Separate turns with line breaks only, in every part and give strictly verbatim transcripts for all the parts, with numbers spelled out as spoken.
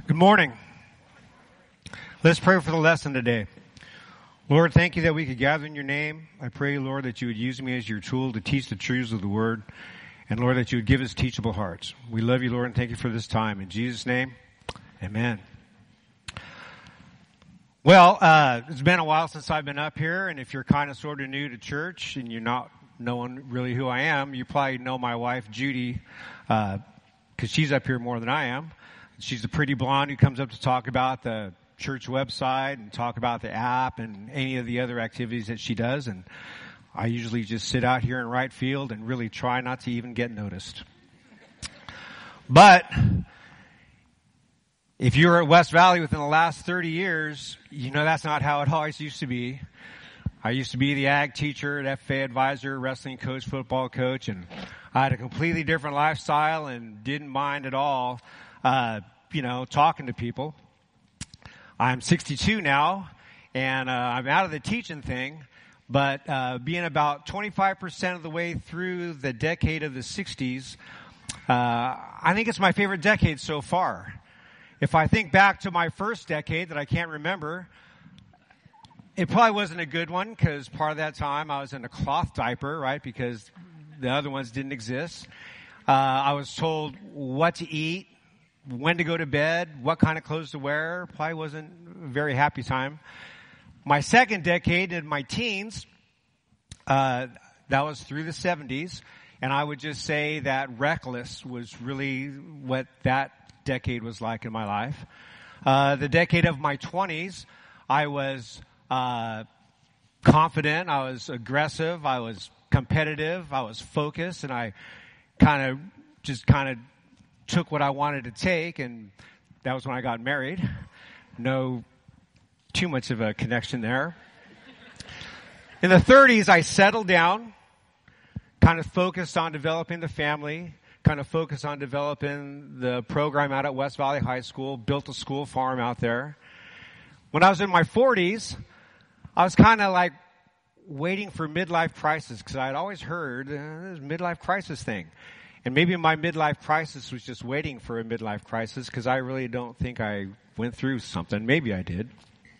Good morning. Let's pray for the lesson today. Lord, thank you that we could gather in your name. I pray, Lord, that you would use me as your tool to teach the truths of the word. And Lord, that you would give us teachable hearts. We love you, Lord, and thank you for this time. In Jesus' name, amen. Well, uh, it's been a while since I've been up here, and if you're kind of sort of new to church and you're not knowing really who I am, you probably know my wife, Judy, uh, because she's up here more than I am. She's the pretty blonde who comes up to talk about the church website and talk about the app and any of the other activities that she does. And I usually just sit out here in right field and really try not to even get noticed. But if you were at West Valley within the last thirty years, you know that's not how it always used to be. I used to be the ag teacher, F F A advisor, wrestling coach, football coach, and I had a completely different lifestyle and didn't mind at all Uh, you know, talking to people. I'm sixty-two now, and uh, I'm out of the teaching thing, but uh, being about twenty-five percent of the way through the decade of the sixties, uh, I think it's my favorite decade so far. If I think back to my first decade that I can't remember, it probably wasn't a good one, because part of that time I was in a cloth diaper, right, because the other ones didn't exist. Uh, I was told what to eat, when to go to bed, what kind of clothes to wear. Probably wasn't a very happy time. My second decade in my teens, uh, that was through the seventies, and I would just say that reckless was really what that decade was like in my life. Uh, the decade of my twenties, I was uh, confident, I was aggressive, I was competitive, I was focused, and I kind of just kind of took what I wanted to take, and that was when I got married. No too much of a connection there. In the thirties, I settled down, kind of focused on developing the family, kind of focused on developing the program out at West Valley High School, built a school farm out there. When I was in my forties, I was kind of like waiting for midlife crisis, because I had always heard uh, this midlife crisis thing. And maybe my midlife crisis was just waiting for a midlife crisis, because I really don't think I went through something. Maybe I did.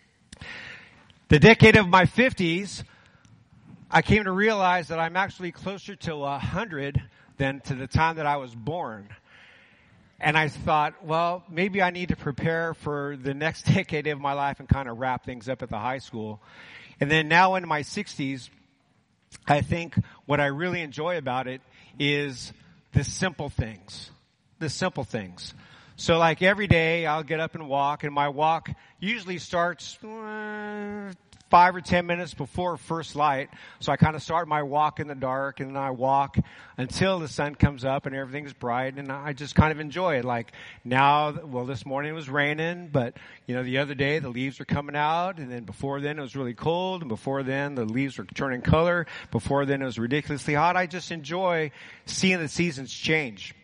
The decade of my fifties, I came to realize that I'm actually closer to one hundred than to the time that I was born. And I thought, well, maybe I need to prepare for the next decade of my life and kind of wrap things up at the high school. And then now in my sixties, I think what I really enjoy about it is the simple things, the simple things. So like every day I'll get up and walk, and my walk usually starts uh, five or ten minutes before first light. So I kind of start my walk in the dark, and then I walk until the sun comes up and everything's bright, and I just kind of enjoy it. Like now, well, this morning it was raining, but you know, the other day the leaves were coming out, and then before then it was really cold, and before then the leaves were turning color, before then it was ridiculously hot. I just enjoy seeing the seasons change.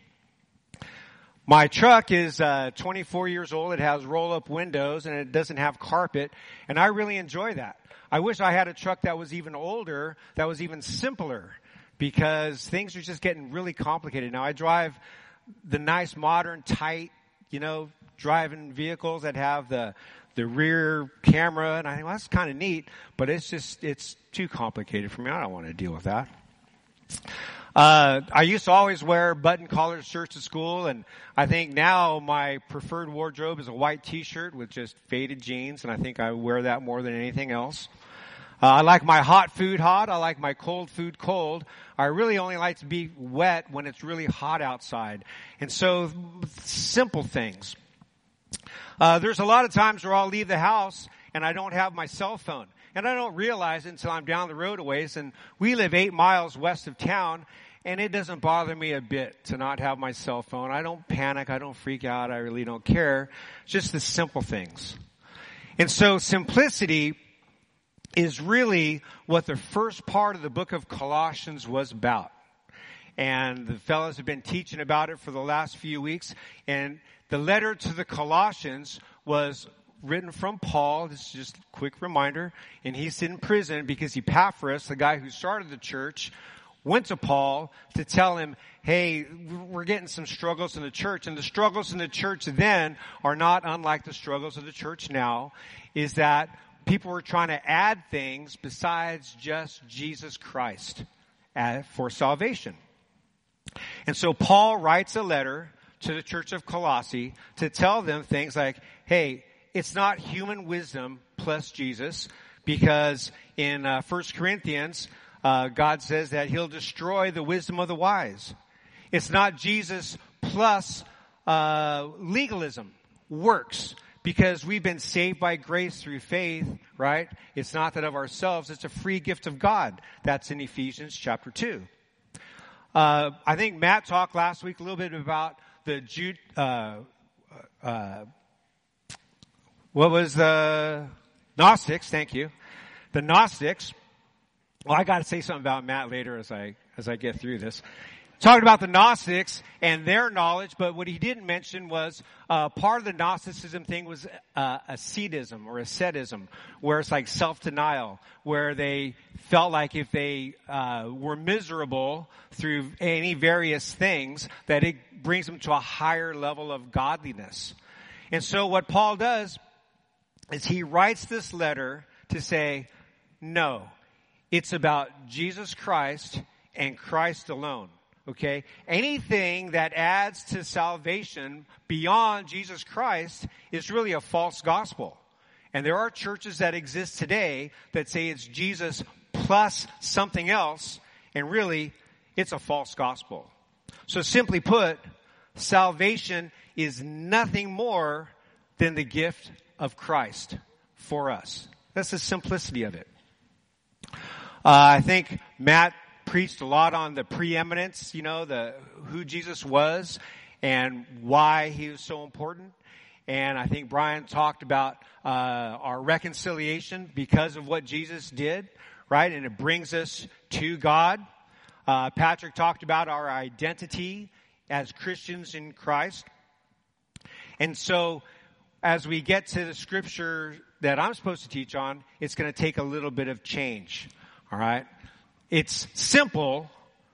My truck is uh twenty-four years old. It has roll-up windows, and it doesn't have carpet, and I really enjoy that. I wish I had a truck that was even older, that was even simpler, because things are just getting really complicated. Now, I drive the nice, modern, tight, you know, driving vehicles that have the the rear camera, and I think, well, that's kind of neat, but it's just, it's too complicated for me. I don't want to deal with that. Uh, I used to always wear button-collared shirts to school, and I think now my preferred wardrobe is a white t-shirt with just faded jeans, and I think I wear that more than anything else. Uh, I like my hot food hot. I like my cold food cold. I really only like to be wet when it's really hot outside. And so, simple things. Uh, there's a lot of times where I'll leave the house and I don't have my cell phone. And I don't realize it until I'm down the road a ways. And we live eight miles west of town, and it doesn't bother me a bit to not have my cell phone. I don't panic. I don't freak out. I really don't care. Just the simple things. And so simplicity is really what the first part of the book of Colossians was about. And the fellows have been teaching about it for the last few weeks. And the letter to the Colossians was written from Paul. This is just a quick reminder. And he's in prison because Epaphras, the guy who started the church, went to Paul to tell him, hey, we're getting some struggles in the church. And the struggles in the church then are not unlike the struggles of the church now, is that people were trying to add things besides just Jesus Christ for salvation. And so Paul writes a letter to the church of Colossae to tell them things like, hey, it's not human wisdom plus Jesus, because in uh, First Corinthians, uh, God says that he'll destroy the wisdom of the wise. It's not Jesus plus uh, legalism, works, because we've been saved by grace through faith, right? It's not that of ourselves, it's a free gift of God. That's in Ephesians chapter two. Uh, I think Matt talked last week a little bit about the Jude, uh, uh, what was the Gnostics, thank you. The Gnostics. Well, I gotta say something about Matt later as I, as I get through this. Talking about the Gnostics and their knowledge, but what he didn't mention was, uh, part of the Gnosticism thing was, uh, ascetism or ascetism, where it's like self-denial, where they felt like if they, uh, were miserable through any various things, that it brings them to a higher level of godliness. And so what Paul does is he writes this letter to say, no, it's about Jesus Christ and Christ alone. Okay? Anything that adds to salvation beyond Jesus Christ is really a false gospel. And there are churches that exist today that say it's Jesus plus something else, and really, it's a false gospel. So simply put, salvation is nothing more than the gift of Christ for us. That's the simplicity of it. Uh, I think Matt preached a lot on the preeminence, you know, the who Jesus was and why he was so important. And I think Brian talked about uh our reconciliation because of what Jesus did, right? And it brings us to God. Uh Patrick talked about our identity as Christians in Christ. And so as we get to the scripture that I'm supposed to teach on, it's going to take a little bit of change. All right? It's simple,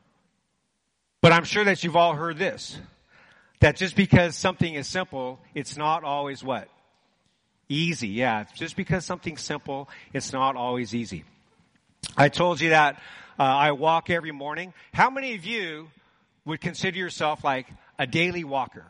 but I'm sure that you've all heard this. That just because something is simple, it's not always what? Easy. Yeah, just because something's simple, it's not always easy. I told you that uh, I walk every morning. How many of you would consider yourself like a daily walker?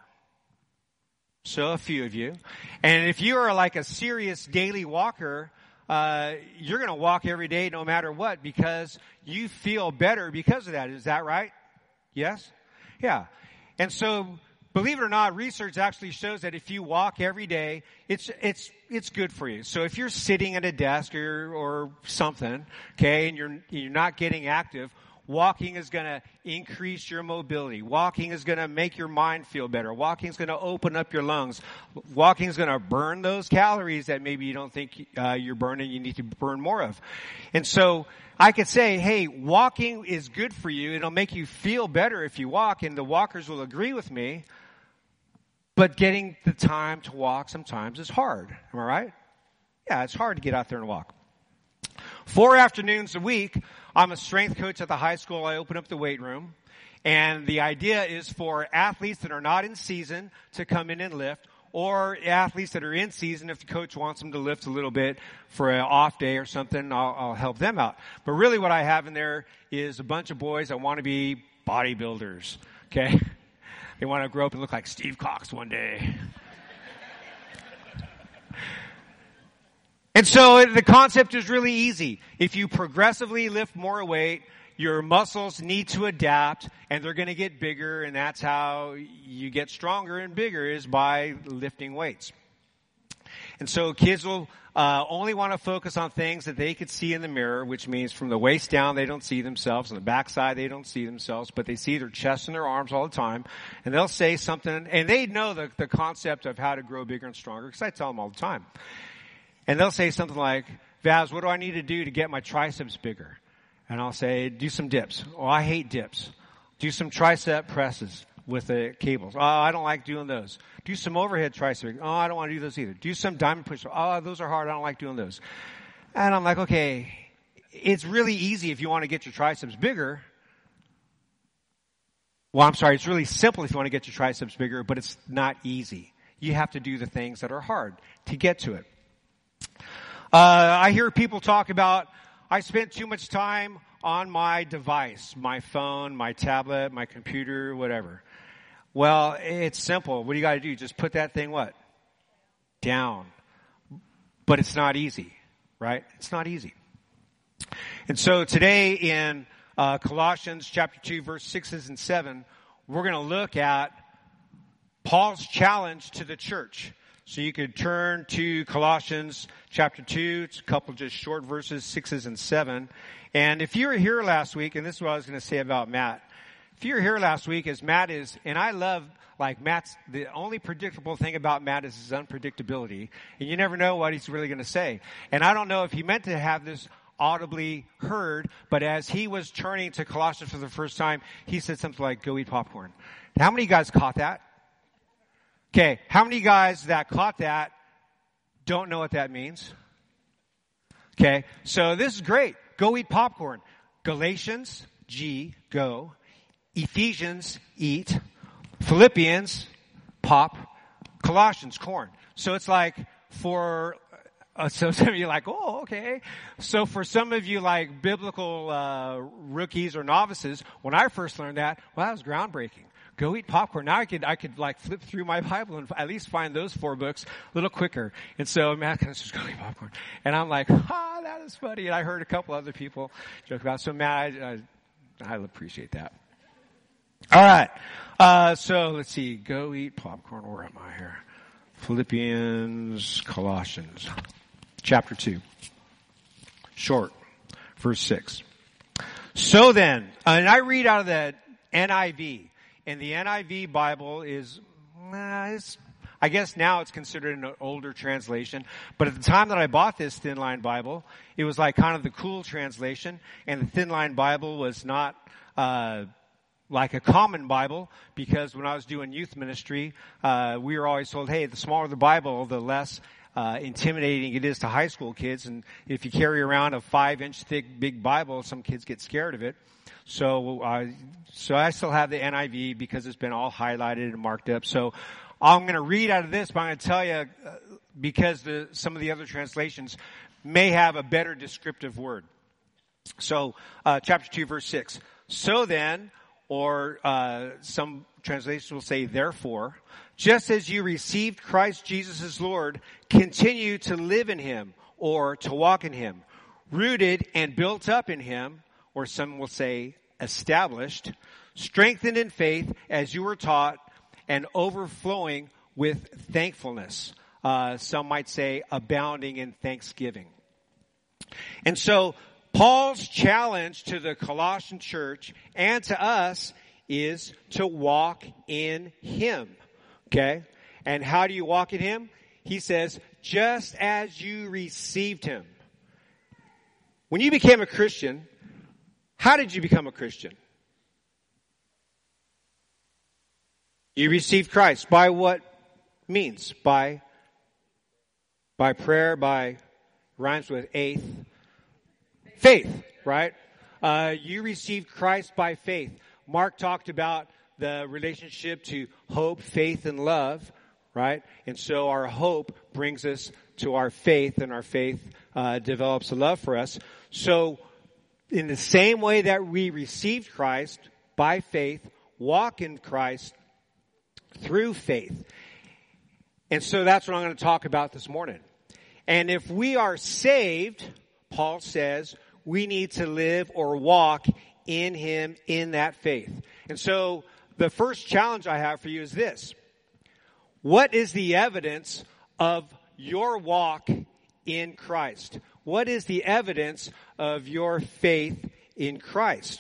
So a few of you. And if you are like a serious daily walker, uh, you're going to walk every day no matter what, because you feel better because of that. Is that right? Yes? Yeah. And so, believe it or not, research actually shows that if you walk every day, it's, it's, it's good for you. So if you're sitting at a desk or, or something, okay, and you're, you're not getting active, walking is going to increase your mobility. Walking is going to make your mind feel better. Walking is going to open up your lungs. Walking is going to burn those calories that maybe you don't think uh, you're burning, you need to burn more of. And so I could say, hey, walking is good for you. It'll make you feel better if you walk, and the walkers will agree with me. But getting the time to walk sometimes is hard. Am I right? Yeah, it's hard to get out there and walk. Four afternoons a week, I'm a strength coach at the high school. I open up the weight room. And the idea is for athletes that are not in season to come in and lift, or athletes that are in season, if the coach wants them to lift a little bit for an off day or something, I'll, I'll help them out. But really what I have in there is a bunch of boys that want to be bodybuilders. Okay? They want to grow up and look like Steve Cox one day. And so the concept is really easy. If you progressively lift more weight, your muscles need to adapt, and they're going to get bigger, and that's how you get stronger and bigger, is by lifting weights. And so kids will uh, only want to focus on things that they could see in the mirror, which means from the waist down they don't see themselves, on the backside they don't see themselves, but they see their chest and their arms all the time. And they'll say something, and they know the, the concept of how to grow bigger and stronger, because I tell them all the time. And they'll say something like, Vaz, what do I need to do to get my triceps bigger? And I'll say, do some dips. Oh, I hate dips. Do some tricep presses with the cables. Oh, I don't like doing those. Do some overhead triceps. Oh, I don't want to do those either. Do some diamond push. Oh, those are hard. I don't like doing those. And I'm like, okay, it's really easy if you want to get your triceps bigger. Well, I'm sorry, it's really simple if you want to get your triceps bigger, but it's not easy. You have to do the things that are hard to get to it. Uh, I hear people talk about, I spent too much time on my device, my phone, my tablet, my computer, whatever. Well, it's simple. What do you got to do? Just put that thing what? Down. But it's not easy, right? It's not easy. And so today in uh, Colossians chapter two, verse sixes and seven, we're going to look at Paul's challenge to the church. So you could turn to Colossians chapter two. It's a couple just short verses, sixes and seven. And if you were here last week, and this is what I was going to say about Matt. If you were here last week, as Matt is, and I love, like Matt's, the only predictable thing about Matt is his unpredictability. And you never know what he's really going to say. And I don't know if he meant to have this audibly heard, but as he was turning to Colossians for the first time, he said something like, go eat popcorn. How many of you guys caught that? Okay, how many guys that caught that don't know what that means? Okay, so this is great. Go eat popcorn. Galatians, G, go. Ephesians, eat. Philippians, pop. Colossians, corn. So it's like for, uh, so some of you are like, oh, okay. So for some of you like biblical uh rookies or novices, when I first learned that, well, that was groundbreaking. Go eat popcorn. Now I could, I could like flip through my Bible and at least find those four books a little quicker. And so Matt kind of says, go eat popcorn. And I'm like, ah, that is funny. And I heard a couple other people joke about it. So Matt, I, I, I appreciate that. All right. Uh, so let's see. Go eat popcorn. Where am I here? Philippians, Colossians, chapter two. Short. Verse six. So then, and I read out of the N I V. And the N I V Bible is, uh, is, I guess now it's considered an older translation. But at the time that I bought this Thin Line Bible, it was like kind of the cool translation. And the Thin Line Bible was not, uh, like a common Bible, because when I was doing youth ministry, uh, we were always told, hey, the smaller the Bible, the less uh intimidating it is to high school kids. And if you carry around a five inch thick big Bible, some kids get scared of it. So, uh, so I still have the N I V because it's been all highlighted and marked up. So I'm going to read out of this, but I'm going to tell you, uh, because the, some of the other translations may have a better descriptive word. So, uh, chapter two, verse six. So then, or, uh, some translations will say therefore, just as you received Christ Jesus as Lord, continue to live in Him, or to walk in Him, rooted and built up in Him, or some will say established, strengthened in faith as you were taught, and overflowing with thankfulness. Uh, some might say abounding in thanksgiving. And so Paul's challenge to the Colossian church and to us is to walk in Him. Okay? And how do you walk in Him? He says, just as you received Him. When you became a Christian, how did you become a Christian? You received Christ. By what means? By, by prayer, by, rhymes with eighth. Faith, right? Uh, you received Christ by faith. Mark talked about the relationship to hope, faith, and love, right? And so our hope brings us to our faith, and our faith uh, develops a love for us. So in the same way that we received Christ by faith, walk in Christ through faith. And so that's what I'm going to talk about this morning. And if we are saved, Paul says, we need to live or walk in Him in that faith. And so the first challenge I have for you is this. What is the evidence of your walk in Christ? What is the evidence of your faith in Christ?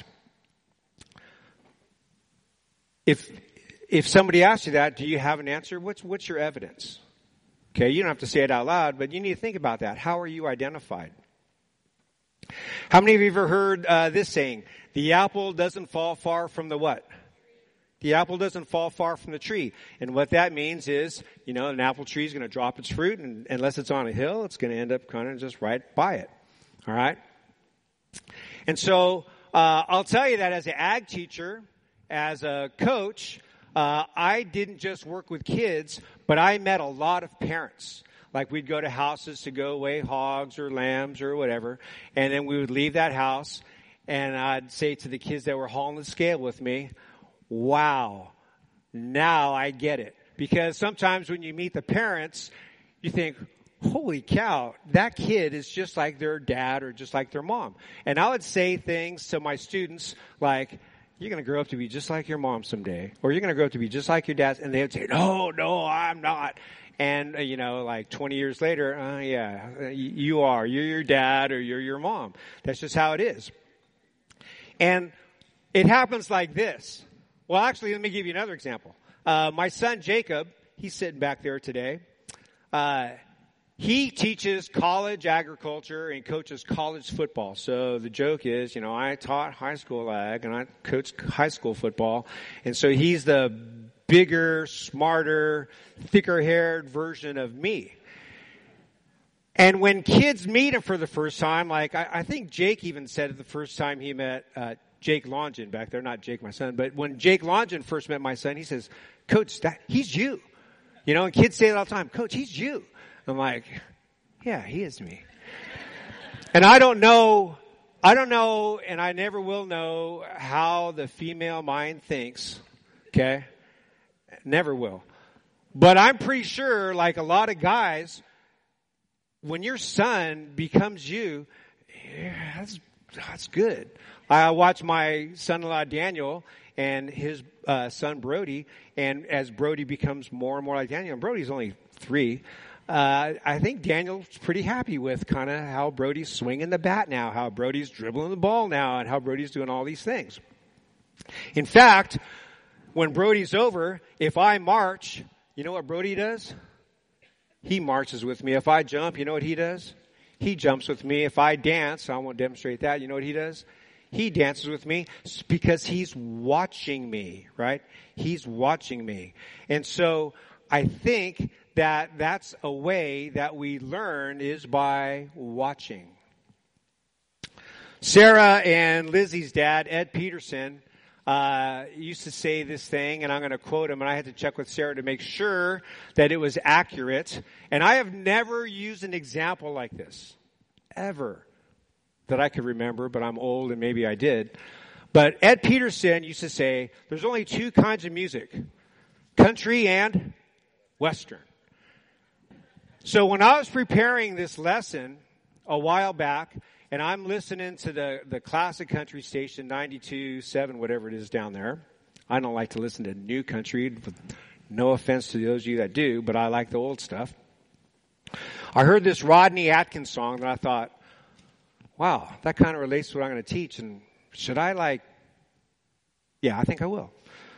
If if somebody asks you that, do you have an answer? What's what's your evidence? Okay, you don't have to say it out loud, but you need to think about that. How are you identified? How many of you have ever heard uh, this saying? The apple doesn't fall far from the what? The apple doesn't fall far from the tree. And what that means is, you know, an apple tree is going to drop its fruit, and unless it's on a hill, it's going to end up kind of just right by it. All right? And so, uh, I'll tell you that as an ag teacher, as a coach, uh, I didn't just work with kids, but I met a lot of parents. Like we'd go to houses to go weigh hogs or lambs or whatever, and then we would leave that house, and I'd say to the kids that were hauling the scale with me, wow, now I get it. Because sometimes when you meet the parents, you think, holy cow, that kid is just like their dad or just like their mom. And I would say things to my students like, you're going to grow up to be just like your mom someday, or you're going to grow up to be just like your dad. And they would say, no, no, I'm not. And, uh, you know, like twenty years later, uh, yeah, uh, you are. You're your dad or you're your mom. That's just how it is. And it happens like this. Well, actually, let me give you another example. Uh, my son Jacob, he's sitting back there today. Uh, he teaches college agriculture and coaches college football. So the joke is, you know, I taught high school ag and I coached high school football. And so he's the bigger, smarter, thicker-haired version of me. And when kids meet him for the first time, like I, I think Jake even said it the first time he met uh, Jake Longin back there, not Jake, my son, but when Jake Longin first met my son, he says, Coach, that, he's you. You know, and kids say it all the time, Coach, he's you. I'm like, yeah, he is me. And I don't know, I don't know, and I never will know how the female mind thinks, okay? Never will. But I'm pretty sure, like a lot of guys, when your son becomes you, yeah, that's, that's good. I watch my son-in-law Daniel and his uh, son Brody, and as Brody becomes more and more like Daniel, and Brody's only three, uh, I think Daniel's pretty happy with kind of how Brody's swinging the bat now, how Brody's dribbling the ball now, and how Brody's doing all these things. In fact, when Brody's over, if I march, you know what Brody does? He marches with me. If I jump, you know what he does? He jumps with me. If I dance, I won't demonstrate that. You know what he does? He dances with me because he's watching me, right? He's watching me. And so I think that that's a way that we learn is by watching. Sarah and Lizzie's dad, Ed Peterson, Uh, used to say this thing, and I'm going to quote him, and I had to check with Sarah to make sure that it was accurate. And I have never used an example like this, ever, that I could remember, but I'm old and maybe I did. But Ed Peterson used to say, there's only two kinds of music, country and Western. So when I was preparing this lesson a while back, and I'm listening to the, the classic country station, ninety-two point seven, whatever it is down there. I don't like to listen to new country. No offense to those of you that do, but I like the old stuff. I heard this Rodney Atkins song and I thought, wow, that kind of relates to what I'm going to teach. And should I like, yeah, I think I will.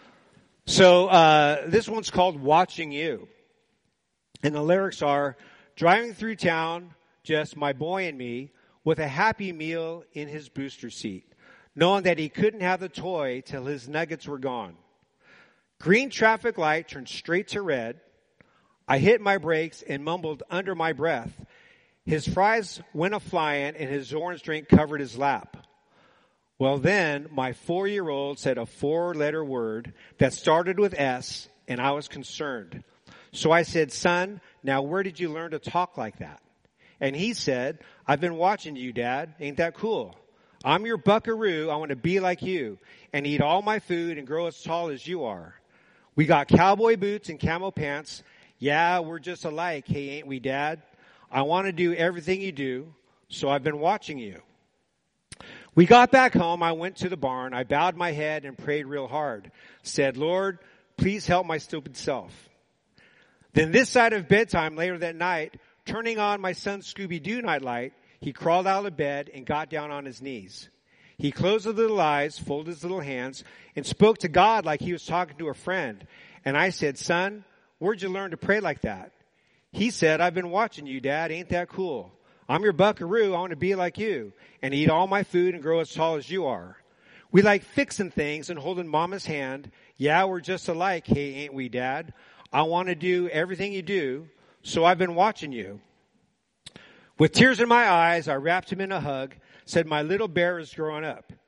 So uh, this one's called Watching You. And the lyrics are, driving through town, just my boy and me, with a happy meal in his booster seat, knowing that he couldn't have the toy till his nuggets were gone. Green traffic light turned straight to red. I hit my brakes and mumbled under my breath. His fries went a-flying and his orange drink covered his lap. Well then, my four-year-old said a four-letter word that started with S, and I was concerned. So I said, son, now where did you learn to talk like that? And he said, I've been watching you, Dad. Ain't that cool? I'm your buckaroo. I want to be like you and eat all my food and grow as tall as you are. We got cowboy boots and camel pants. Yeah, we're just alike. Hey, ain't we, Dad? I want to do everything you do, so I've been watching you. We got back home. I went to the barn. I bowed my head and prayed real hard. Said, Lord, please help my stupid self. Then this side of bedtime later that night, turning on my son's Scooby-Doo nightlight, he crawled out of bed and got down on his knees. He closed his little eyes, folded his little hands, and spoke to God like he was talking to a friend. And I said, son, where'd you learn to pray like that? He said, I've been watching you, Dad. Ain't that cool? I'm your buckaroo. I want to be like you and eat all my food and grow as tall as you are. We like fixing things and holding Mama's hand. Yeah, we're just alike. Hey, ain't we, Dad? I want to do everything you do. So I've been watching you. With tears in my eyes, I wrapped him in a hug, said my little bear is growing up.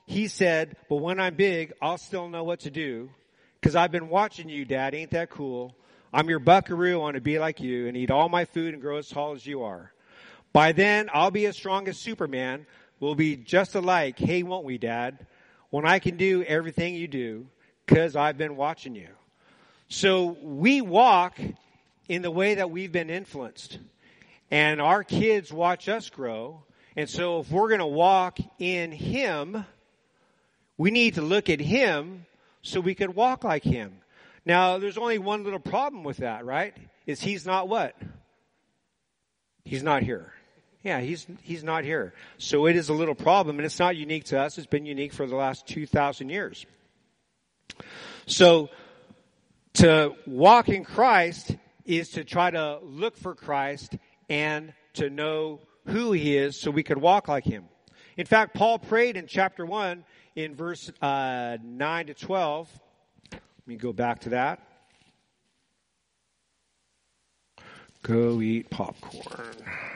he said, but when I'm big, I'll still know what to do because I've been watching you, Dad. Ain't that cool? I'm your buckaroo. I want to be like you and eat all my food and grow as tall as you are. By then, I'll be as strong as Superman. We'll be just alike. Hey, won't we, Dad? When I can do everything you do because I've been watching you. So we walk in the way that we've been influenced. And our kids watch us grow. And so if we're going to walk in Him, we need to look at Him so we could walk like Him. Now, there's only one little problem with that, right? Is He's not what? He's not here. Yeah, He's He's not here. So it is a little problem, and it's not unique to us. It's been unique for the last two thousand years. So to walk in Christ is to try to look for Christ and to know who He is so we could walk like Him. In fact, Paul prayed in chapter one in verse uh, nine to twelve. Let me go back to that. Go eat popcorn.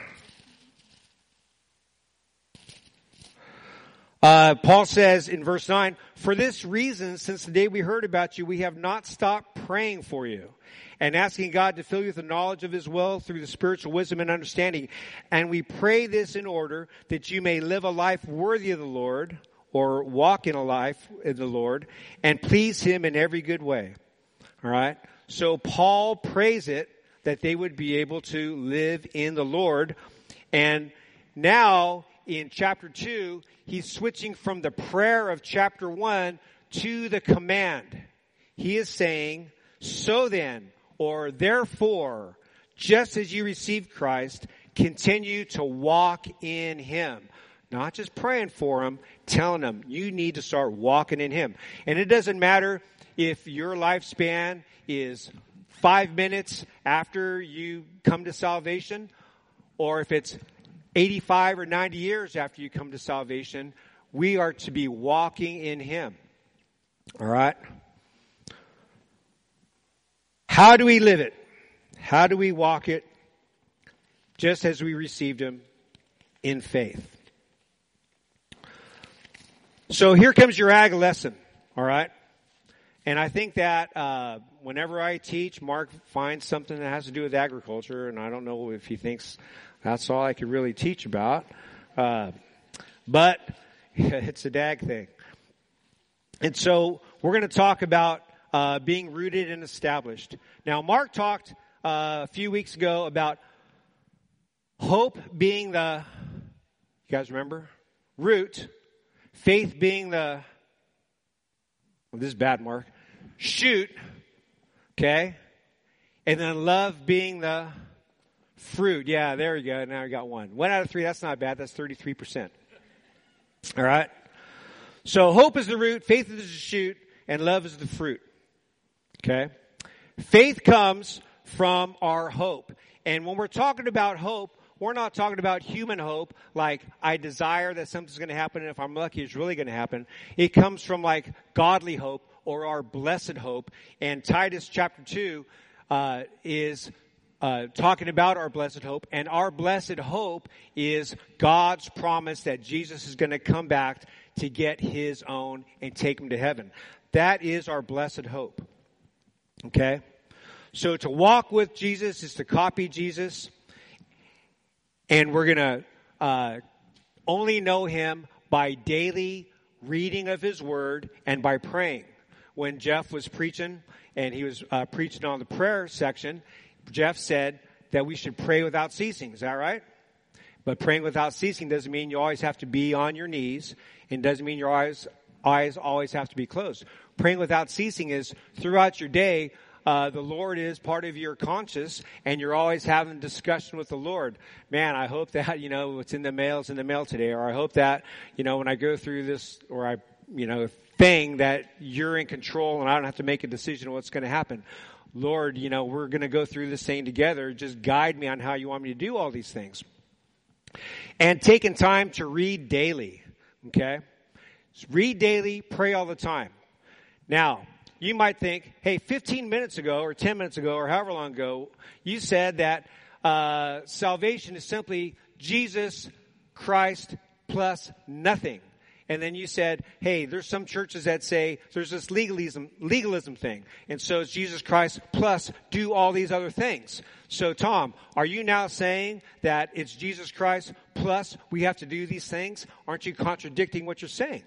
Uh, Paul says in verse nine, for this reason, since the day we heard about you, we have not stopped praying for you and asking God to fill you with the knowledge of His will through the spiritual wisdom and understanding. And we pray this in order that you may live a life worthy of the Lord, or walk in a life in the Lord, and please Him in every good way. All right? So Paul prays it that they would be able to live in the Lord. And now in chapter two, he's switching from the prayer of chapter one to the command. He is saying, so then, or therefore, just as you received Christ, continue to walk in Him. Not just praying for Him, telling Him you need to start walking in Him. And it doesn't matter if your lifespan is five minutes after you come to salvation, or if it's eighty-five or ninety years after you come to salvation. We are to be walking in Him. All right? How do we live it? How do we walk it? Just as we received Him in faith. So here comes your ag lesson. All right? And I think that uh whenever I teach, Mark finds something that has to do with agriculture, and I don't know if he thinks that's all I could really teach about. Uh, but it's a dag thing. And so we're going to talk about uh, being rooted and established. Now, Mark talked uh, a few weeks ago about hope being the, you guys remember? Root. Faith being the, well, this is bad, Mark. Shoot. Okay. And then love being the fruit. Yeah, there we go. Now we got one. One out of three. That's not bad. That's thirty-three percent. All right. So hope is the root, faith is the shoot, and love is the fruit. Okay. Faith comes from our hope. And when we're talking about hope, we're not talking about human hope, like I desire that something's going to happen, and if I'm lucky, it's really going to happen. It comes from like godly hope or our blessed hope. And Titus chapter two uh, is Uh, talking about our blessed hope, and our blessed hope is God's promise that Jesus is going to come back to get His own and take them to heaven. That is our blessed hope. Okay? So to walk with Jesus is to copy Jesus, and we're going to uh, only know Him by daily reading of His Word and by praying. When Jeff was preaching, and he was uh, preaching on the prayer section, Jeff said that we should pray without ceasing. Is that right? But praying without ceasing doesn't mean you always have to be on your knees. And doesn't mean your eyes, eyes always have to be closed. Praying without ceasing is throughout your day, uh, the Lord is part of your conscience, and you're always having discussion with the Lord. Man, I hope that, you know, what's in the mail is in the mail today. Or I hope that, you know, when I go through this, or I, you know, thing that you're in control and I don't have to make a decision on what's going to happen. Lord, you know, we're going to go through this thing together. Just guide me on how you want me to do all these things. And taking time to read daily. Okay? Just read daily, pray all the time. Now, you might think, hey, fifteen minutes ago or ten minutes ago or however long ago, you said that uh salvation is simply Jesus Christ plus nothing. And then you said, hey, there's some churches that say there's this legalism, legalism thing. And so it's Jesus Christ plus do all these other things. So Tom, are you now saying that it's Jesus Christ plus we have to do these things? Aren't you contradicting what you're saying?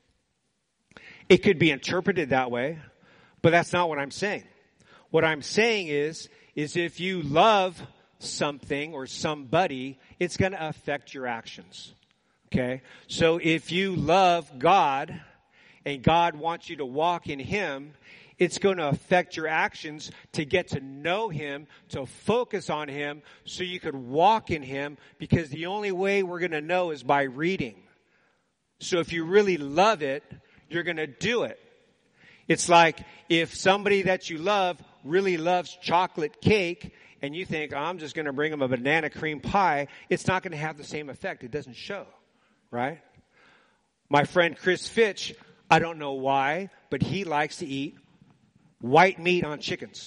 It could be interpreted that way, but that's not what I'm saying. What I'm saying is, is if you love something or somebody, it's going to affect your actions. Okay? So if you love God and God wants you to walk in Him, it's going to affect your actions to get to know Him, to focus on Him so you could walk in Him, because the only way we're going to know is by reading. So if you really love it, you're going to do it. It's like if somebody that you love really loves chocolate cake and you think, oh, I'm just going to bring them a banana cream pie, it's not going to have the same effect. It doesn't show, right? My friend Chris Fitch, I don't know why, but he likes to eat white meat on chickens.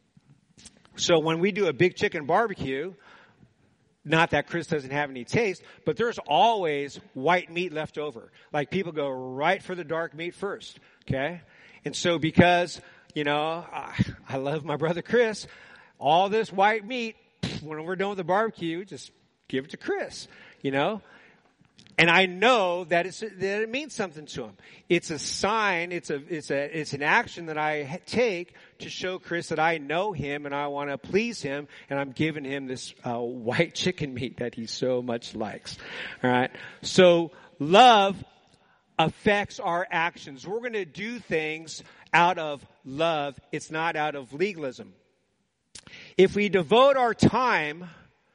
So when we do a big chicken barbecue, not that Chris doesn't have any taste, but there's always white meat left over. Like people go right for the dark meat first, okay? And so because, you know, I, I love my brother Chris, all this white meat, when we're done with the barbecue, just give it to Chris, you know? And I know that it's, that it means something to him. It's a sign, it's a, it's a, it's an action that I take to show Chris that I know him and I want to please him, and I'm giving him this uh, white chicken meat that he so much likes. All right. So love affects our actions. We're going to do things out of love. It's not out of legalism. If we devote our time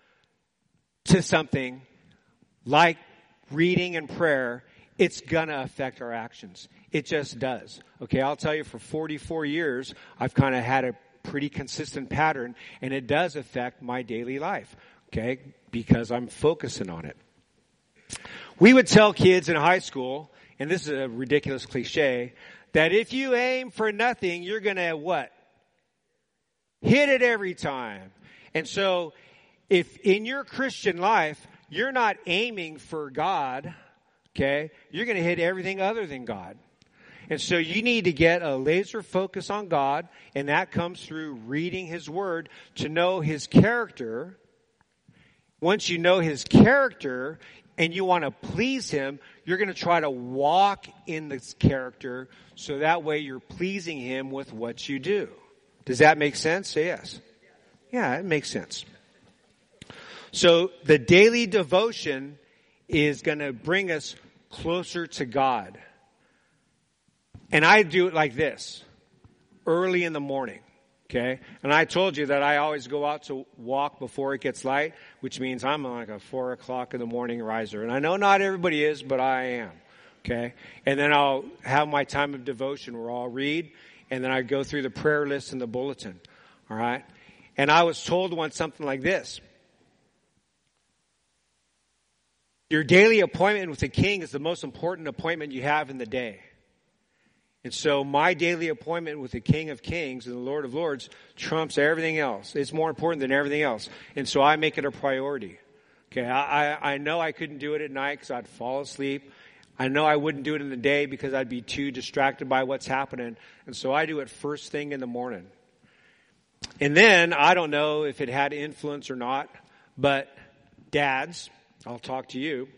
to something like reading and prayer, it's gonna affect our actions. It just does. Okay, I'll tell you, for forty-four years, I've kind of had a pretty consistent pattern, and it does affect my daily life. Okay, because I'm focusing on it. We would tell kids in high school, and this is a ridiculous cliche, that if you aim for nothing, you're gonna what? Hit it every time. And so, if in your Christian life, you're not aiming for God, okay, you're going to hit everything other than God. And so you need to get a laser focus on God, and that comes through reading His Word to know His character. Once you know His character and you want to please Him, you're going to try to walk in this character so that way you're pleasing Him with what you do. Does that make sense? Say yes. Yeah, it makes sense. So the daily devotion is going to bring us closer to God. And I do it like this, early in the morning, okay? And I told you that I always go out to walk before it gets light, which means I'm like a four o'clock in the morning riser. And I know not everybody is, but I am, okay? And then I'll have my time of devotion where I'll read, and then I go through the prayer list in the bulletin, all right? And I was told once something like this. Your daily appointment with the King is the most important appointment you have in the day. And so my daily appointment with the King of Kings and the Lord of Lords trumps everything else. It's more important than everything else. And so I make it a priority. Okay, I, I, I know I couldn't do it at night because I'd fall asleep. I know I wouldn't do it in the day because I'd be too distracted by what's happening. And so I do it first thing in the morning. And then, I don't know if it had influence or not, but dads, I'll talk to you.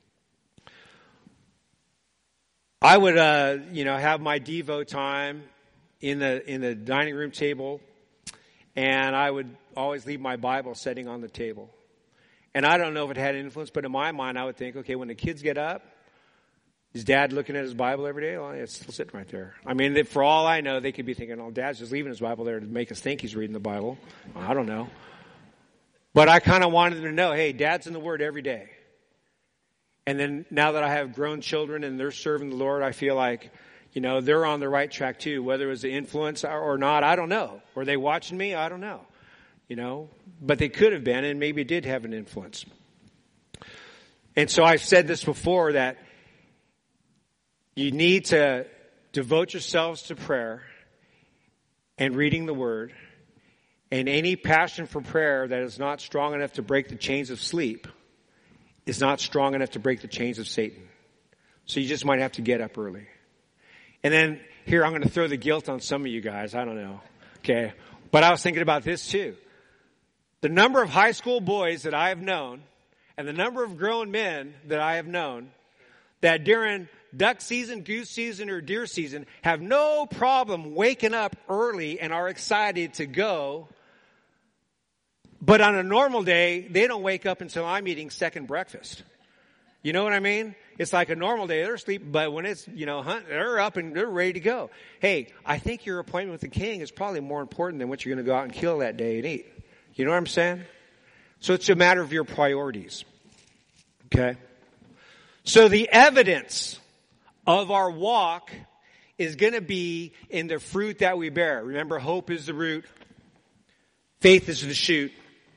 I would, uh, you know, have my Devo time in the in the dining room table, and I would always leave my Bible sitting on the table. And I don't know if it had influence, but in my mind, I would think, okay, when the kids get up, is Dad looking at his Bible every day? Well, it's still sitting right there. I mean, for all I know, they could be thinking, oh, Dad's just leaving his Bible there to make us think he's reading the Bible. I don't know. But I kind of wanted them to know, hey, Dad's in the Word every day. And then now that I have grown children and they're serving the Lord, I feel like, you know, they're on the right track too. Whether it was the influence or not, I don't know. Were they watching me? I don't know. You know, but they could have been, and maybe did have an influence. And so I've said this before, that you need to devote yourselves to prayer and reading the Word. And any passion for prayer that is not strong enough to break the chains of sleep is not strong enough to break the chains of Satan. So you just might have to get up early. And then here, I'm going to throw the guilt on some of you guys. I don't know. Okay. But I was thinking about this too. The number of high school boys that I have known and the number of grown men that I have known that during duck season, goose season, or deer season have no problem waking up early and are excited to go. But on a normal day, they don't wake up until I'm eating second breakfast. You know what I mean? It's like a normal day. They're asleep, but when it's, you know, hunt, they're up and they're ready to go. Hey, I think your appointment with the king is probably more important than what you're going to go out and kill that day and eat. You know what I'm saying? So it's a matter of your priorities. Okay? So the evidence of our walk is going to be in the fruit that we bear. Remember, hope is the root. Faith is the shoot.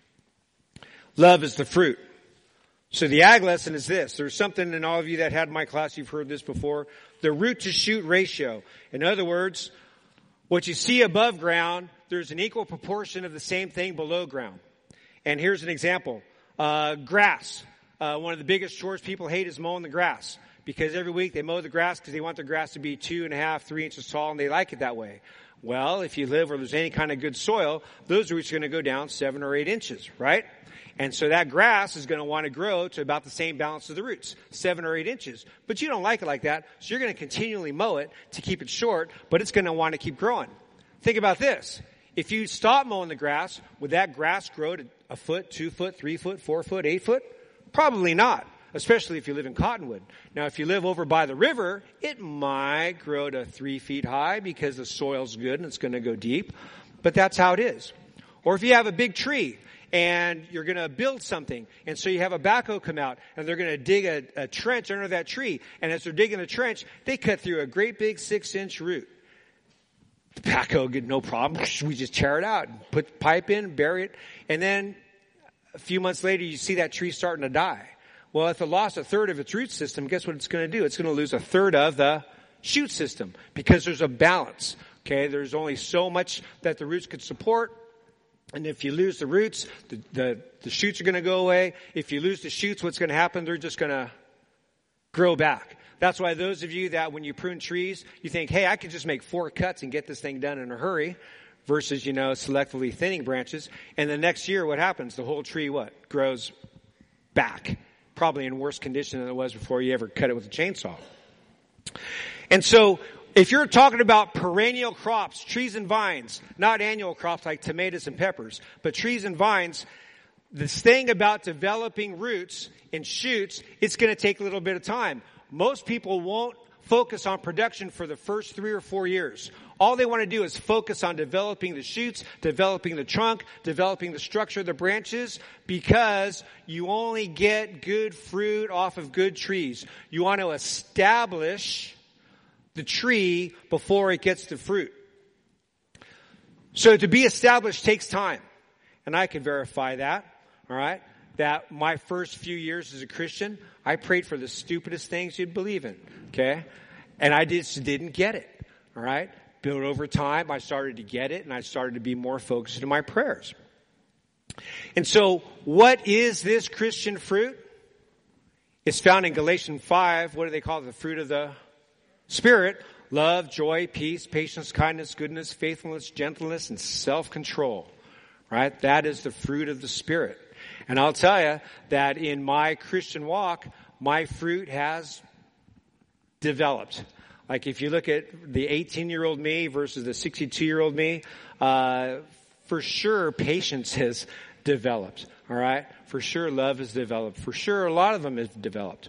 Love is the fruit. So the ag lesson is this. There's something in all of you that had my class, you've heard this before. The root to shoot ratio. In other words, what you see above ground, there's an equal proportion of the same thing below ground. And here's an example. Uh, grass. Uh, one of the biggest chores people hate is mowing the grass. Because every week they mow the grass because they want the grass to be two and a half, three inches tall, and they like it that way. Well, if you live where there's any kind of good soil, those roots are going to go down seven or eight inches, right? And so that grass is going to want to grow to about the same balance of the roots, seven or eight inches. But you don't like it like that, so you're going to continually mow it to keep it short, but it's going to want to keep growing. Think about this. If you stop mowing the grass, would that grass grow to a foot, two foot, three foot, four foot, eight foot? Probably not, especially if you live in Cottonwood. Now, if you live over by the river, it might grow to three feet high because the soil's good and it's going to go deep. But that's how it is. Or if you have a big tree and you're going to build something, and so you have a backhoe come out, and they're going to dig a, a trench under that tree. And as they're digging the trench, they cut through a great big six-inch root. The backhoe, get no problem. We just tear it out, put the pipe in, bury it, and then a few months later, you see that tree starting to die. Well, if it lost a third of its root system, guess what it's going to do? It's going to lose a third of the shoot system because there's a balance. Okay, there's only so much that the roots could support. And if you lose the roots, the, the, the shoots are going to go away. If you lose the shoots, what's going to happen? They're just going to grow back. That's why those of you that when you prune trees, you think, hey, I could just make four cuts and get this thing done in a hurry versus, you know, selectively thinning branches. And the next year, what happens? The whole tree, what? Grows back. Probably in worse condition than it was before you ever cut it with a chainsaw. And so, if you're talking about perennial crops, trees and vines, not annual crops like tomatoes and peppers, but trees and vines, this thing about developing roots and shoots, it's going to take a little bit of time. Most people won't focus on production for the first three or four years. All they want to do is focus on developing the shoots, developing the trunk, developing the structure of the branches, because you only get good fruit off of good trees. You want to establish the tree before it gets the fruit. So to be established takes time. And I can verify that, all right? That my first few years as a Christian, I prayed for the stupidest things you'd believe in, okay? And I just didn't get it, all right? But over time, I started to get it, and I started to be more focused in my prayers. And so, what is this Christian fruit? It's found in Galatians five. What do they call it? The fruit of the Spirit. Love, joy, peace, patience, kindness, goodness, faithfulness, gentleness, and self-control. Right? That is the fruit of the Spirit. And I'll tell you that in my Christian walk, my fruit has developed. Like if you look at the eighteen-year-old me versus the sixty-two-year-old me, uh, for sure patience has developed. All right? For sure love has developed. For sure a lot of them have developed.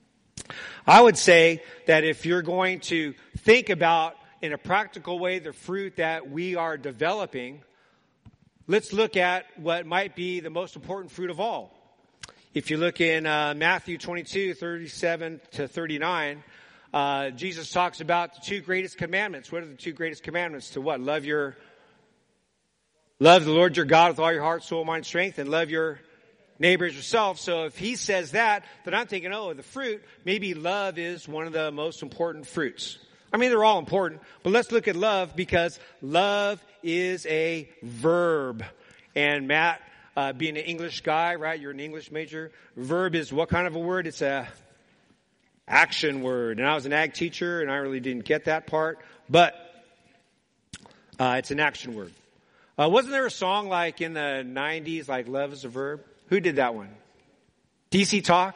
I would say that if you're going to think about in a practical way the fruit that we are developing, let's look at what might be the most important fruit of all. If you look in uh, Matthew twenty-two, thirty-seven to thirty-nine, uh, Jesus talks about the two greatest commandments. What are the two greatest commandments? To what? Love your, love the Lord your God with all your heart, soul, mind, strength, and love your neighbor as yourself. So if he says that, then I'm thinking, oh, the fruit, maybe love is one of the most important fruits. I mean, they're all important, but let's look at love because love is a verb. And Matt, uh, being an English guy, right? You're an English major. Verb is what kind of a word? It's a Action word. And I was an ag teacher, and I really didn't get that part. But uh, it's an action word. Uh, wasn't there a song like in the nineties, like Love is a Verb? Who did that one? D C Talk?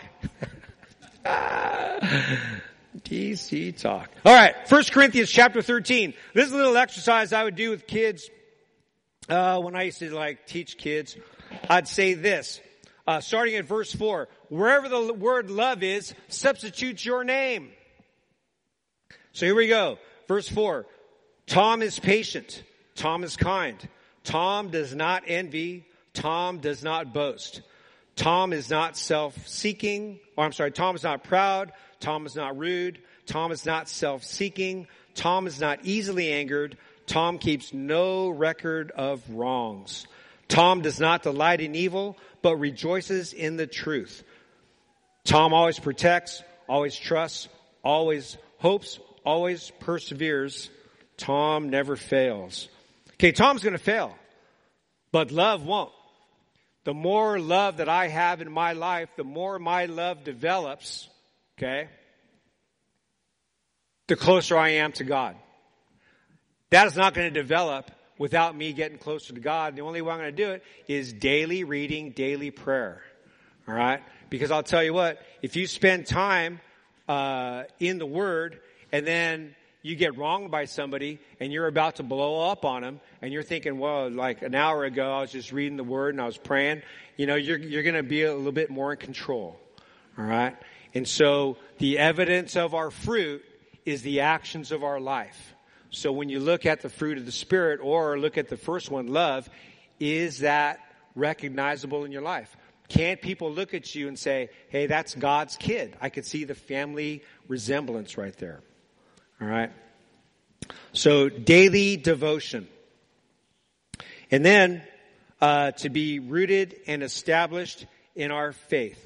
D C Talk. All right, First Corinthians chapter thirteen. This is a little exercise I would do with kids uh, when I used to like teach kids. I'd say this, uh, starting at verse four. Wherever the word love is, substitute your name. So here we go. Verse four. Tom is patient. Tom is kind. Tom does not envy. Tom does not boast. Tom is not self-seeking. Or I'm sorry, Tom is not proud. Tom is not rude. Tom is not self-seeking. Tom is not easily angered. Tom keeps no record of wrongs. Tom does not delight in evil, but rejoices in the truth. Tom always protects, always trusts, always hopes, always perseveres. Tom never fails. Okay, Tom's going to fail, but love won't. The more love that I have in my life, the more my love develops, okay, the closer I am to God. That is not going to develop without me getting closer to God. The only way I'm going to do it is daily reading, daily prayer. All right? Because I'll tell you what, if you spend time uh in the Word and then you get wronged by somebody and you're about to blow up on them and you're thinking, well, like an hour ago I was just reading the Word and I was praying, you know, you're you're going to be a little bit more in control. All right? And so the evidence of our fruit is the actions of our life. So when you look at the fruit of the Spirit or look at the first one, love, is that recognizable in your life? Can't people look at you and say, hey, that's God's kid? I could see the family resemblance right there. All right. So daily devotion. And then uh, to be rooted and established in our faith.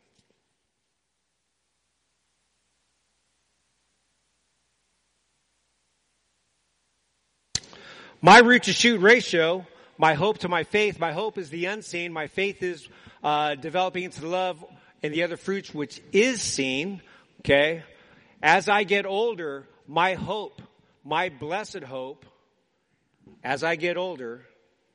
My root to shoot ratio, my hope to my faith. My hope is the unseen. My faith is uh, developing into the love and the other fruits which is seen. Okay. As I get older, my hope, my blessed hope, as I get older,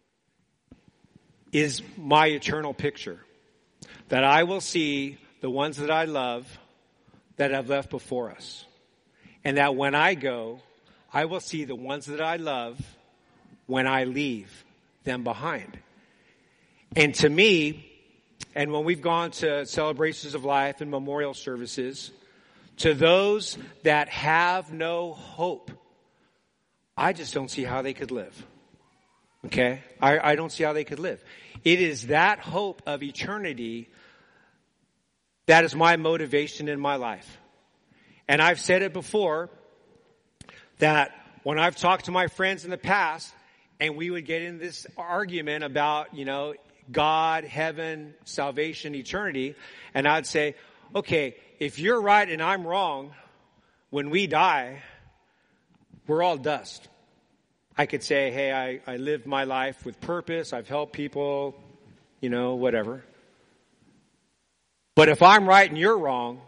is my eternal picture. That I will see the ones that I love that have left before us. And that when I go, I will see the ones that I love when I leave them behind. And to me, and when we've gone to celebrations of life and memorial services, to those that have no hope, I just don't see how they could live. Okay? I, I don't see how they could live. It is that hope of eternity that is my motivation in my life. And I've said it before, that when I've talked to my friends in the past, and we would get in this argument about, you know, God, heaven, salvation, eternity. And I'd say, okay, if you're right and I'm wrong, when we die, we're all dust. I could say, hey, I, I lived my life with purpose. I've helped people, you know, whatever. But if I'm right and you're wrong,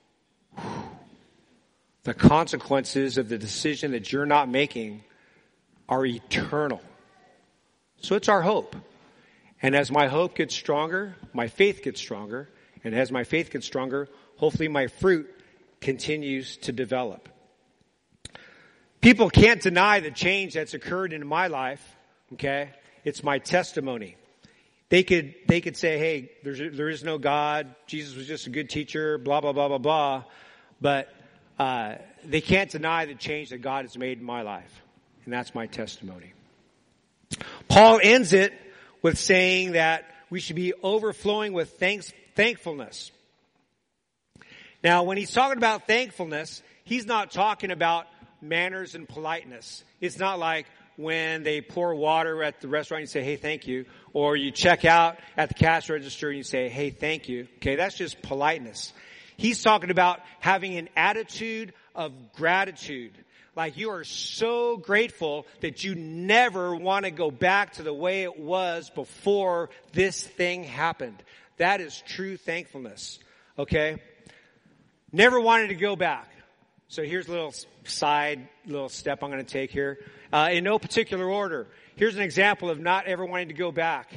the consequences of the decision that you're not making are eternal. So it's our hope. And as my hope gets stronger, my faith gets stronger. And as my faith gets stronger, hopefully my fruit continues to develop. People can't deny the change that's occurred in my life. Okay? It's my testimony. They could, they could say, hey, there's, there is no God. Jesus was just a good teacher, blah, blah, blah, blah, blah. But, uh, they can't deny the change that God has made in my life. And that's my testimony. Paul ends it with saying that we should be overflowing with thanks, thankfulness. Now, when he's talking about thankfulness, he's not talking about manners and politeness. It's not like when they pour water at the restaurant, you say, hey, thank you. Or you check out at the cash register and you say, hey, thank you. Okay, that's just politeness. He's talking about having an attitude of gratitude. Like you are so grateful that you never want to go back to the way it was before this thing happened. That is true thankfulness. Okay? Never wanted to go back. So here's a little side, little step I'm going to take here. Uh, in no particular order. Here's an example of not ever wanting to go back.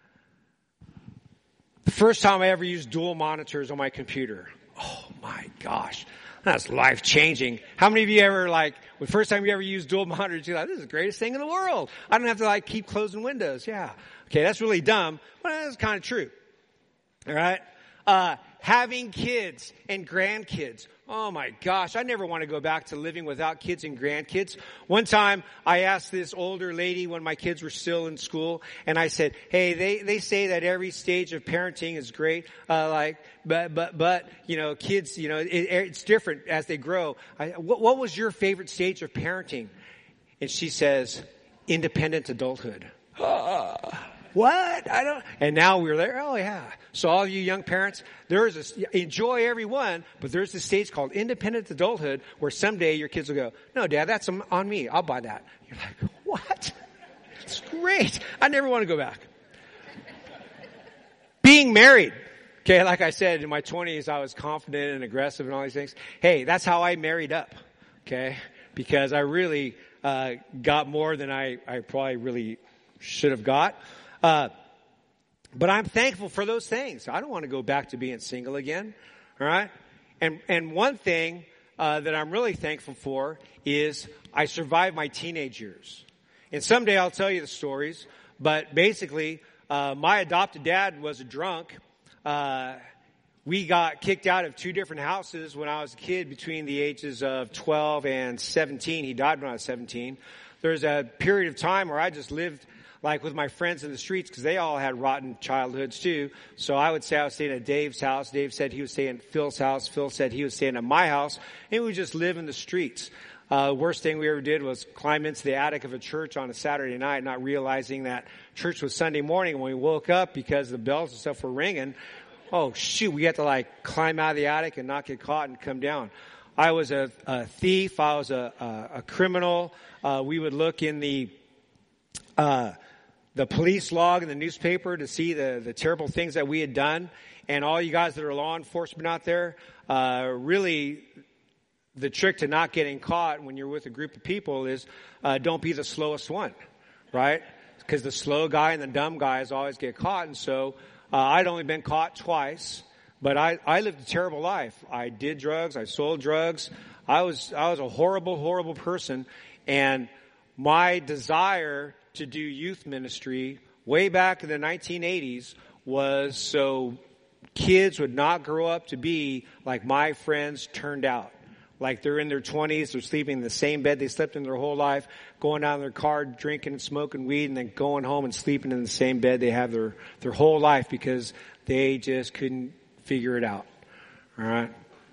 The first time I ever used dual monitors on my computer. Oh my gosh. That's life changing. How many of you ever like, the first time you ever used dual monitors, you're like, this is the greatest thing in the world. I don't have to like keep closing windows. Yeah. Okay. That's really dumb, but that's kind of true. All right. Uh, having kids and grandkids. Oh my gosh, I never want to go back to living without kids and grandkids. One time I asked this older lady when my kids were still in school, and I said, hey, they, they say that every stage of parenting is great, uh, like, but, but, but, you know, kids, you know, it, it's different as they grow. I, what, what was your favorite stage of parenting? And she says, independent adulthood. What? I don't. And now we're there. Oh yeah. So all you young parents, there is a, enjoy every one, but there's this stage called independent adulthood where someday your kids will go, no, Dad, that's on me. I'll buy that. You're like, what? It's great. I never want to go back. Being married. Okay, like I said, in my twenties, I was confident and aggressive and all these things. Hey, that's how I married up. Okay, because I really uh got more than I, I probably really should have got. Uh, but I'm thankful for those things. I don't want to go back to being single again. All right. And, and one thing, uh, that I'm really thankful for is I survived my teenage years. And someday I'll tell you the stories, but basically, uh, my adopted dad was a drunk. Uh, we got kicked out of two different houses when I was a kid between the ages of twelve and seventeen. He died when I was seventeen. There's a period of time where I just lived like with my friends in the streets, because they all had rotten childhoods too. So I would say I was staying at Dave's house. Dave said he was staying at Phil's house. Phil said he was staying at my house. And we would just live in the streets. Uh, worst thing we ever did was climb into the attic of a church on a Saturday night, not realizing that church was Sunday morning. When we woke up, because the bells and stuff were ringing, oh shoot, we had to like climb out of the attic and not get caught and come down. I was a, a thief. I was a, a, a criminal. Uh, we would look in the, uh, the police log in the newspaper to see the, the terrible things that we had done. And all you guys that are law enforcement out there, uh, really the trick to not getting caught when you're with a group of people is, uh, don't be the slowest one, right? Because the slow guy and the dumb guys always get caught. And so, uh, I'd only been caught twice, but I, I lived a terrible life. I did drugs. I sold drugs. I was, I was a horrible, horrible person. And my desire to do youth ministry way back in the nineteen eighties was so kids would not grow up to be like my friends turned out. Like they're in their twenties, they're sleeping in the same bed they slept in their whole life, going out in their car, drinking and smoking weed, and then going home and sleeping in the same bed they have their, their whole life because they just couldn't figure it out. All right?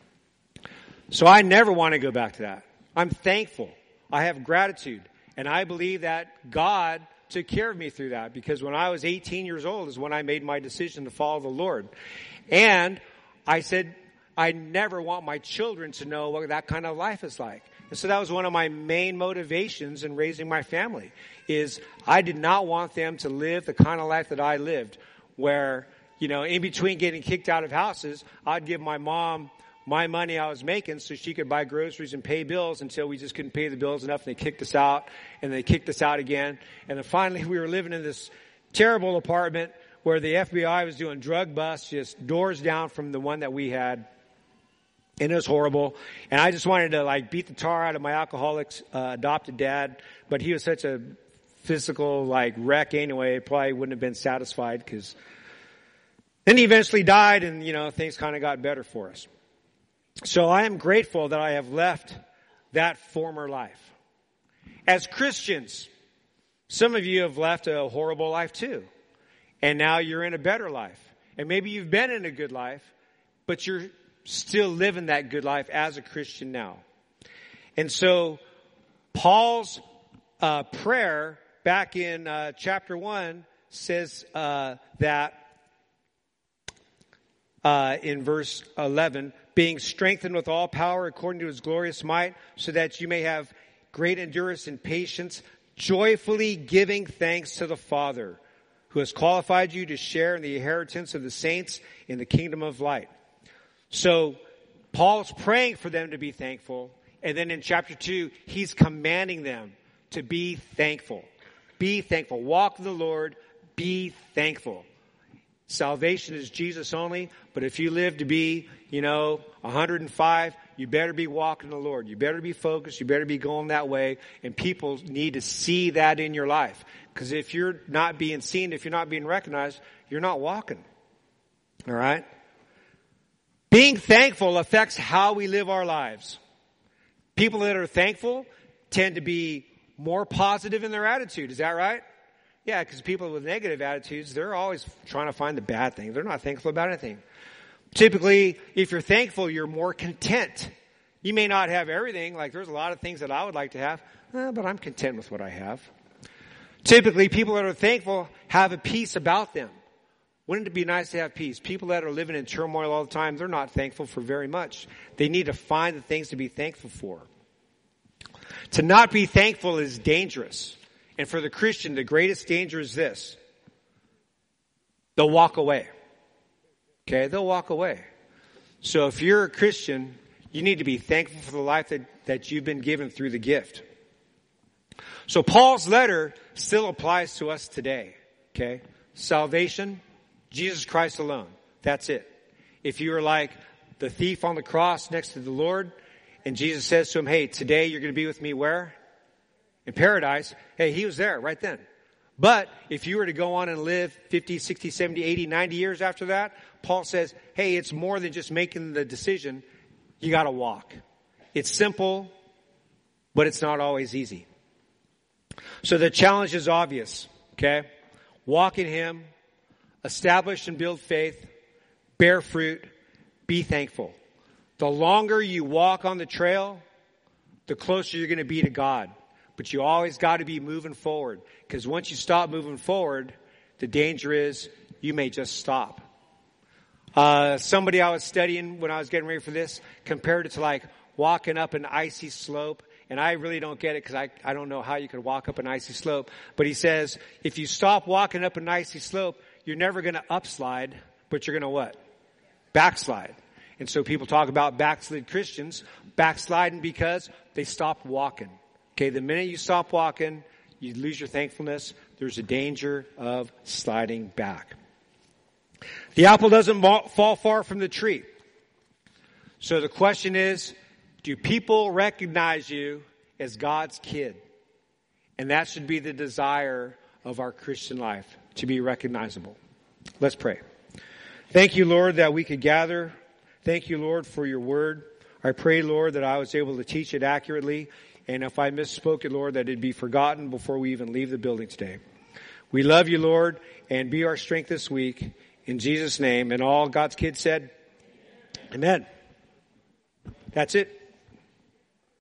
So I never want to go back to that. I'm thankful. I have gratitude. And I believe that God took care of me through that, because when I was eighteen years old is when I made my decision to follow the Lord. And I said, I never want my children to know what that kind of life is like. And so that was one of my main motivations in raising my family, is I did not want them to live the kind of life that I lived, where, you know, in between getting kicked out of houses, I'd give my mom my money I was making so she could buy groceries and pay bills until we just couldn't pay the bills enough, and they kicked us out, and they kicked us out again. And then finally we were living in this terrible apartment where the F B I was doing drug busts just doors down from the one that we had. And it was horrible. And I just wanted to like beat the tar out of my alcoholic uh, adopted dad, but he was such a physical like wreck anyway, it probably wouldn't have been satisfied, because then he eventually died, and you know, things kind of got better for us. So I am grateful that I have left that former life. As Christians, some of you have left a horrible life too. And now you're in a better life. And maybe you've been in a good life, but you're still living that good life as a Christian now. And so Paul's uh, prayer back in uh, chapter one says uh, that uh, in verse eleven, being strengthened with all power according to his glorious might, so that you may have great endurance and patience, joyfully giving thanks to the Father, who has qualified you to share in the inheritance of the saints in the kingdom of light. So Paul's praying for them to be thankful. And then in chapter two, he's commanding them to be thankful. Be thankful. Walk with the Lord. Be thankful. Salvation is Jesus only. But if you live to be, you know, one hundred five, you better be walking the Lord. You better be focused. You better be going that way. And people need to see that in your life. Because if you're not being seen, if you're not being recognized, you're not walking. All right? Being thankful affects how we live our lives. People that are thankful tend to be more positive in their attitude. Is that right? Yeah, because people with negative attitudes, they're always trying to find the bad thing. They're not thankful about anything. Typically, if you're thankful, you're more content. You may not have everything. Like there's a lot of things that I would like to have, eh, but I'm content with what I have. Typically, people that are thankful have a peace about them. Wouldn't it be nice to have peace? People that are living in turmoil all the time, they're not thankful for very much. They need to find the things to be thankful for. To not be thankful is dangerous. And for the Christian, the greatest danger is this. They'll walk away. Okay, they'll walk away. So if you're a Christian, you need to be thankful for the life that, that you've been given through the gift. So Paul's letter still applies to us today. Okay, salvation, Jesus Christ alone. That's it. If you are like the thief on the cross next to the Lord, and Jesus says to him, hey, today you're going to be with me where? In paradise. Hey, he was there right then. But if you were to go on and live fifty, sixty, seventy, eighty, ninety years after that, Paul says, hey, it's more than just making the decision. You got to walk. It's simple, but it's not always easy. So the challenge is obvious, okay? Walk in him, establish and build faith, bear fruit, be thankful. The longer you walk on the trail, the closer you're going to be to God. But you always got to be moving forward. Because once you stop moving forward, the danger is you may just stop. Uh, somebody I was studying when I was getting ready for this compared it to like walking up an icy slope. And I really don't get it because I, I don't know how you could walk up an icy slope. But he says, if you stop walking up an icy slope, you're never going to upslide, but you're going to what? Backslide. And so people talk about backslid Christians, backsliding because they stopped walking. Okay, the minute you stop walking, you lose your thankfulness. There's a danger of sliding back. The apple doesn't fall far from the tree. So the question is, do people recognize you as God's kid? And that should be the desire of our Christian life, to be recognizable. Let's pray. Thank you, Lord, that we could gather. Thank you, Lord, for your word. I pray, Lord, that I was able to teach it accurately. And if I misspoke it, Lord, that it'd be forgotten before we even leave the building today. We love you, Lord, and be our strength this week. In Jesus' name. And all God's kids said, amen. That's it.